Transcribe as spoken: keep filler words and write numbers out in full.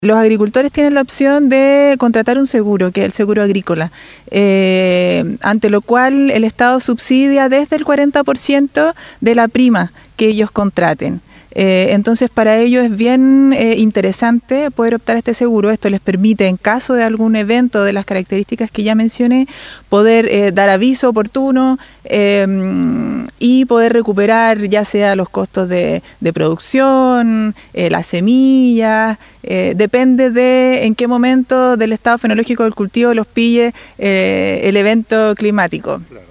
Los agricultores tienen la opción de contratar un seguro, que es el seguro agrícola, eh, ante lo cual el Estado subsidia desde el cuarenta por ciento de la prima que ellos contraten. Eh, entonces para ellos es bien eh, interesante poder optar a este seguro. Esto les permite, en caso de algún evento de las características que ya mencioné, poder eh, dar aviso oportuno eh, y poder recuperar ya sea los costos de, de producción, eh, las semillas, eh, depende de en qué momento del estado fenológico del cultivo los pille eh, el evento climático. Claro.